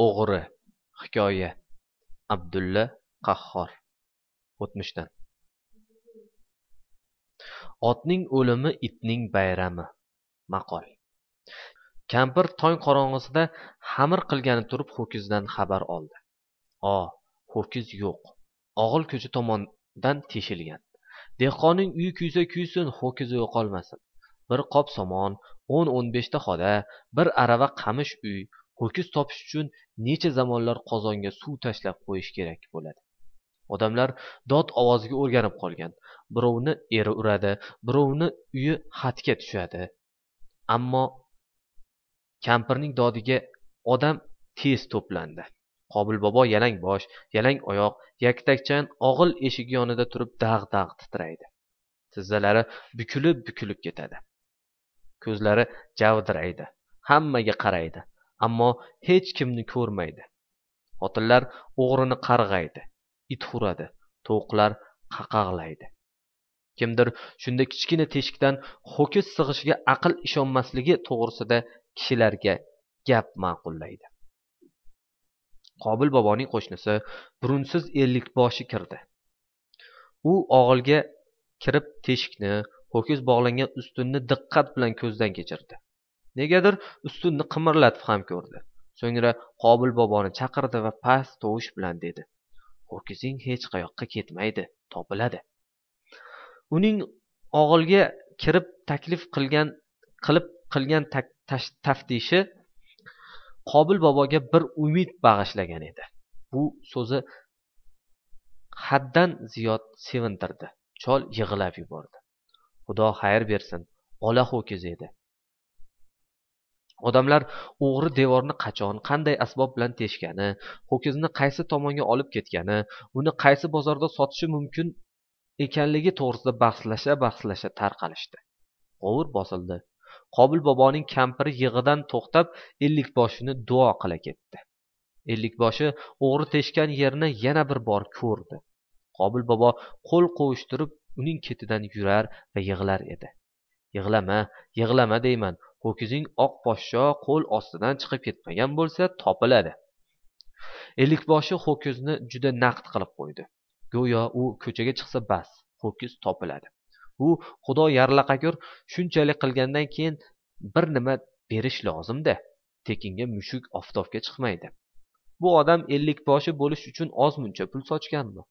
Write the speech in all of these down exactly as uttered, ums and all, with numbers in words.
O'g'ri. Hikoya. Abdulla Qahhor. O'tmishdan. Otning o'limi itning bayrami. Maqol. Kampir tong qorong'isida xamir qilgani turib ho'kizdan xabar oldi. O, ho'kiz yo'q. Og'il ko'cha tomondan teshilgan. Dehqonning uyi kuysa kuysin, ho'kizi yo'qolmasin. Bir qop somon, o'n o'n beshta xoda, bir arava qamish uy, ho'kiz topish uchun necha zamonlar qozonga suv tashlab qo'yish kerak bo'ladi. Odamlar dod ovoziga o'rganib qolgan. Birovni eri uradi, birovni uyi xatga tushadi. Ammo kampirning dodiga odam tez to'plandi. Qobil bobo yalang bosh, yalang oyoq, yaktakchan og'il eshigi yonida turib dag'-dag' titraydi. Tizzalari bukilib-bukilib ketadi. Ko'zlari javdiraydi. Hammaga qaraydi, ammo hech kimni ko'rmaydi. Xotinlar o'g'rini qarg'aydi, it huradi, tovuqlar qaqag'laydi. Kimdir shunda kichkina teshikdan ho'kiz sig'ishiga aql ishonmasligi to'g'risida kishilarga gap ma'qullaydi. Qobil boboning qo'shnisi burunsiz ellikboshi kirdi. U og'ilga kirib teshikni, ho'kiz bog'langan ustunni diqqat bilan ko'zdan kechirdi. Negadir ustunni qimirlatib ham ko'rdi. So'ngra Qobil boboni chaqirdi va past tovush bilan dedi: "Ho'kizing hech qayoqqa ketmaydi, topiladi." Uning og'ilga kirib taklif qilgan qilib qilgan taftishi Qobil boboga bir umid bag'ishlagan edi. Bu so'zi haddan ziyod sevintirdi. Chol yig'lab yubordi. Xudo xayr bersin, ola ho'kiz edi. Odamlar o'g'ri devorni qachon, qanday asbob bilan teshgani, ho'kizni qaysi tomonga olib ketgani, uni qaysi bozorda sotishi mumkin ekanligi to'g'risida bahslasha-bahslasha tarqalishdi. G'ovur bosildi. Qobil boboning kampiri yig'idan to'xtab ellikboshini duo qila ketdi. Ellikboshi o'g'ri teshgan yerni yana bir bor ko'rdi. Qobil bobo qo'l qovushtirib uning ketidan yurar va yig'lar edi. Yig'lama, yig'lama deyman. Ho'kizing oq poshsho qo'l ostidan chiqib ketmagan bo'lsa topiladi. Ellikboshi ho'kizni juda naqd qilib qo'ydi. Go'yo u ko'chaga chiqsa bas, ho'kiz topiladi. U xudo yarlaqagur shunchalik qilgandan keyin bir nima berish lozim-da. Tekinga mushuk oftobga chiqmaydi. Bu odam ellikboshi bo'lish uchun ozmuncha pul sochganmi?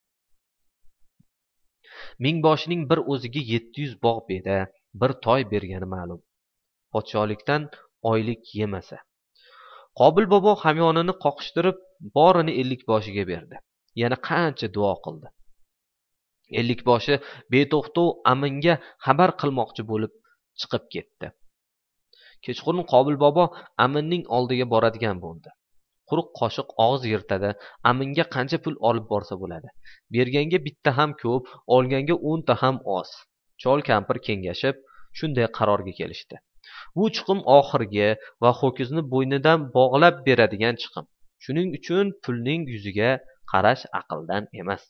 Mingboshining bir o'ziga yetti yuz bog' beda, bir toy bergani ma'lum. Podsholikdan oylik yemasa. Qobil bobo hamyonini qoqishtirib, borini ellikboshiga berdi. Yana qancha duo qildi. Ellikboshi beto'xtov aminga xabar qilmoqchi bo'lib chiqib ketdi. Kechqurun Qobil bobo aminning oldiga boradigan bo'ldi. Quruq qoshiq og'iz yirtadi. Aminga qancha pul olib borsa bo'ladi. Berganga bitta ham ko'p, olganga o'nta ham oz. Chol kampir kengashib shunday qarorga kelishdi. Bu chiqim oxirgi va ho'kizni bo'ynidan bog'lab beradigan chiqim. Shuning uchun pulning yuziga qarash aqldan emas.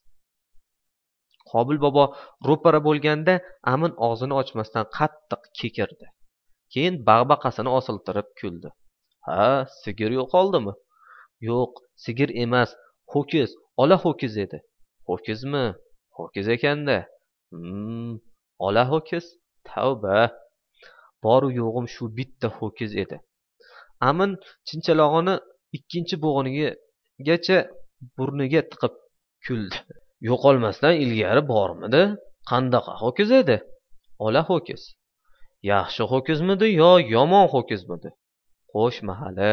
Qobil bobo ro'para bo'lganda amin og'zini ochmasdan qattiq kekirdi. Keyin bag'baqasini osiltirib kuldi. Ha, sigir yo'qoldimi? Yo'q, sigir emas, ho'kiz, ola ho'kiz edi. Ho'kizmi? Ho'kiz ekanda. Hmm, ola ho'kiz? Tavba. Boru yo'g'im shu bitta ho'kiz edi. Amin chinchalog'ini ikkinchi bo'g'inigacha burniga tiqib kuldi. Yo'qolmasdan ilgari bormidi? Qandaqa ho'kiz edi? Ola ho'kiz. Yaxshi ho'kizmidi yo yomon ho'kizmidi? Qo'sh mahali.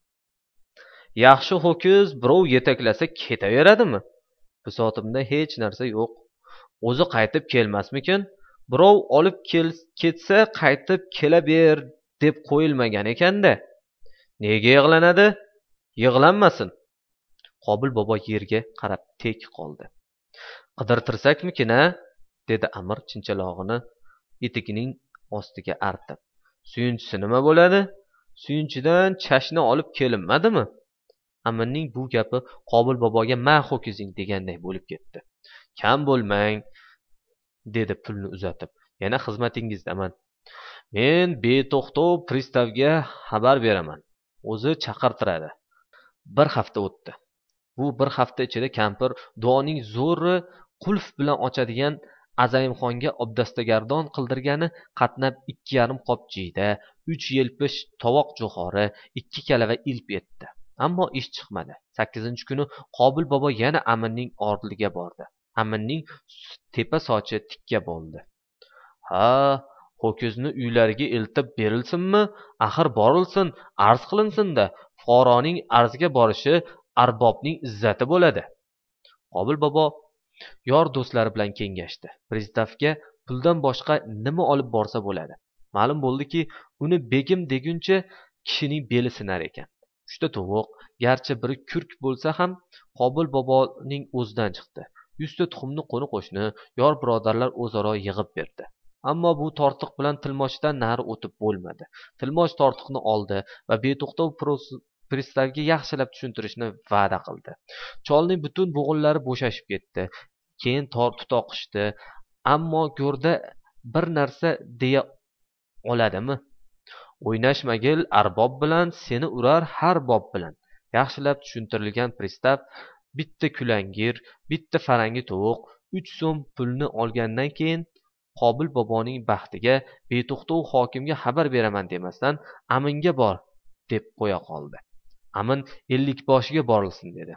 Yaxshi ho'kiz birov yetaklasa ketaveradimi? Bisotimda hech narsa yo'q. O'zi qaytib kelmasmikin? Birov olib ketsa qaytib kelaber deb qo'yilmagan ekanda. Nega yig'lanadi? Yig'lanmasin. Qobil bobo yerga qarab tek qoldi. Qidirtirsakmikin-a? Dedi Amir chinchalog'ini etigining ostiga artib. Suyunchisi nima bo'ladi? Suyunchidan chashna olib kelinmadimi? Amirning bu gapi Qobil boboga "Ma ho'kizing" deganday bo'lib ketdi. Kam bo'lmang, dedi pulni uzatib. Yana xizmatingizdaman. Men beto'xtov pristavga xabar beraman. O'zi chaqirtiradi. bir hafta o'tdi. Bu bir hafta ichida kampir duoning zo'ri qulf bilan ochadigan azayimxonga obdastagardon qildirgani qatnab ikki yarim qop jiyda, uch yelpish tovoq jo'xori, ikki kalava ilp etdi. Ammo ish chiqmadi. sakkizinchi kuni Qobil bobo yana Aminning oldiga bordi. Aminning tepa sochi tikka bo'ldi. Ha, ho'kizni uylariga eltib berilsinmi? Axir borilsin, arz qilinsin-da. Fuqaroning arzga borishi arbobning izzati bo'ladi. Qobil bobo yor do'stlari bilan kengashdi. Pristavga puldan boshqa nima olib borsa bo'ladi. Ma'lum bo'ldiki, uni begim deguncha kishining beli sinar ekan. Uchta tovuq, garchi biri kurk bo'lsa ham Qobil boboning o'zidan chiqdi. yuzta tuxumni qo'ni qo'shni, yor birodarlar o'zaro yig'ib berdi. Ammo bu tortiq bilan tilmochdan nari o'tib bo'lmadi. Tilmoch tortiqni oldi va beto'xtov pristavga yaxshilab tushuntirishni va'da qildi. Cholning butun bo'g'inlari bo'shashib ketdi. Keyin tutoqishdi. Ammo go'rda bir narsa deya oladimi? O'ynashmagil arbob bilan, seni urar har bob bilan. Yaxshilab tushuntirilgan pristav bitta kulangir, bitta farangi tovuq, uch so'm pulni olgandan keyin Qobil boboning baxtiga beto'xtov hokimga xabar beraman demasdan Aminga bor deb qo'ya qoldi. Amin ellikboshiga borilsin dedi.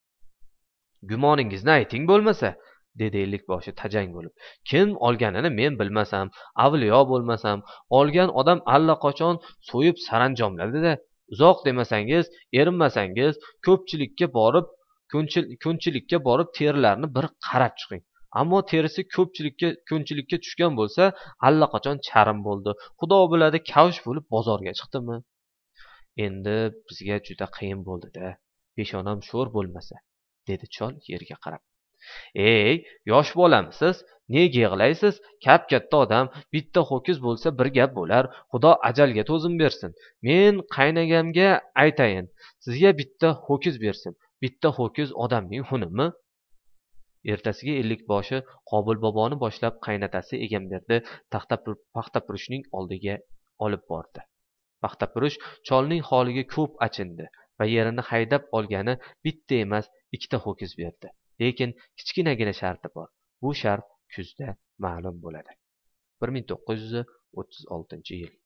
Gumoningizni ayting bo'lmasa, dedi ellikboshi tajang bo'lib. Kim olganini men bilmasam, avliyo bo'lmasam, olgan odam allaqachon so'yib saranjomladi-da. Uzoq demasangiz, erinmasangiz, ko'pchilikka borib, ko'nchilikka borib terilarni bir qarab chiqing. Ammo terisi ko'pchilikka ko'nchilikka tushgan bo'lsa, allaqachon charim bo'ldi. Xudo biladi, kavsh bo'lib bozorga chiqdimi? Endi bizga juda qiyin bo'ldi-da. Peshonam sho'r bo'lmasa, dedi chol yerga qarab. Ey, yosh bolamisiz? Nega yig'laysiz? Kap-katta odam, bitta ho'kiz bo'lsa bir gap bo'lar. Xudo ajalga to'zim bersin. Men qaynagamga aytayin, sizga bitta ho'kiz bersin. Bitta ho'kiz odamning xunimi? Ertasiga ellikboshi Qobil boboni boshlab qaynatasi Egamberdi Paxtapurushning oldiga olib bordi. Paxtapurush cholning holiga ko'p achindi va yerini haydab olgani bitta emas, ikkita ho'kiz berdi. Lekin kichkinagina sharti bor. Bu shart kuzda ma'lum bo'ladi. bir ming to'qqiz yuz o'ttiz oltinchi yil.